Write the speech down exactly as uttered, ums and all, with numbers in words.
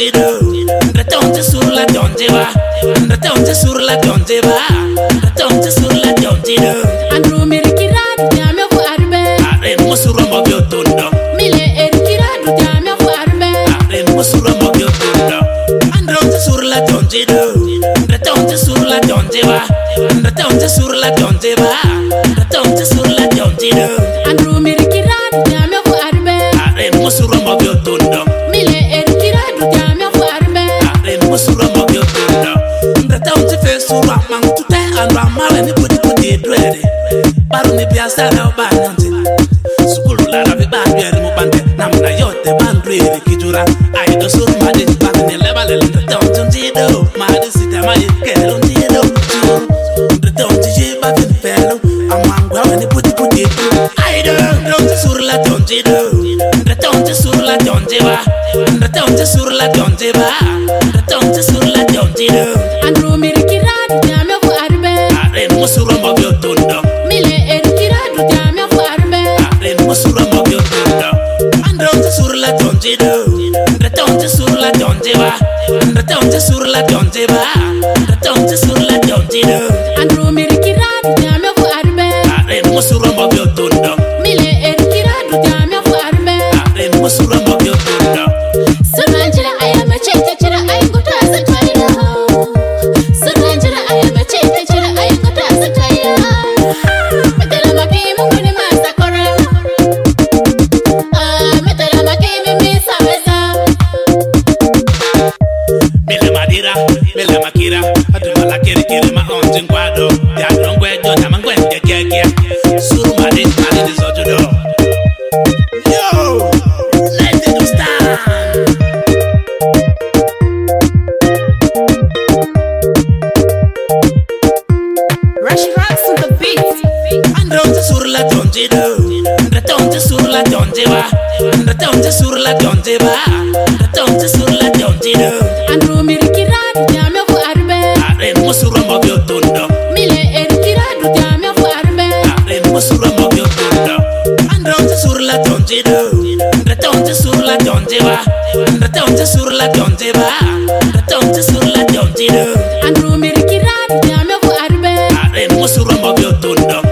donji do. Ratonje sur la donji va. Ratonje sur la donji va. Ratonje sur la donji do. Andrew Mirikiradu Jamia for Arbe. Are musuro mo biotundo. Mile Erikiradu Jamia for Arbe. Are musuro mo biotundo. Andronje sur la donji do. Ratonje sur la donji va. Ratonje sur la donji va. Ratonje sur la donji do. Andrew Mirikiradu Jamia for Arbe. Are musuro mo biotundo. Mile Erikiradu Jamia for Arbe. Are musuro mo biotundo. Ratonje fe sura mang tute andra male ni budi budi dwere. Baru ni biasa na obanyanti. Sukulu la ravi bandwere mo bande namna yote bandwere kijura. Aido sur madi bakne lebale ratonje ndido madi sita mai kero ndido. Ratonje jiba vin felo amangwa ni budi budi. Aido ratonje sur la donje do. Ratonje sur la donje va. Ratonje sur la donje va. Ratonje sur la donje do. Andrew Mirikiradu Jamia for Arbe. Are musuro mo biotundo. Mile Erikiradu Jamia for Arbe. Are musuro mo biotundo. Andronje sur la donje do. Ratonje sur la donje va. Ratonje sur la donje va. Ratonje sur la donje do. Andrew Mirikiradu Jamia for Arbe. Are musuro mo biotundo. Mile Erikiradu Jamia for Arbe. Are musuro mo biotundo. Sunanjira ayama chete chira ayukuta sataya. Sunanjira ayama chete chira ayukuta sataya. Metela makimu kuni masakora. Ah, metela makimu misa weza. Mele madira, mele makira. Atuma la kere kere ma onjin kwado. Ya rongwe jo na mangwe keke keke. Suru madi madi di sojudo. Yo, let it stand. Rush rocks on the beat. Andronje sur la donje do. Ratonje sur la donje va. Ratonje sur la donje va. Ratonje sur la donje do. Andrew Mirikiradu Jamia for Arbe. Are musuro mo biotundo. Mile Erikiradu Jamia for Arbe. Are musuro mo biotundo. Andronje sur la donje do. Ratonje sur la donje va. Ratonje sur la donje va. Ratonje sur la donje do. Andrew Mirikiradu Jamia for Arbe. Are musuro mo biotundo.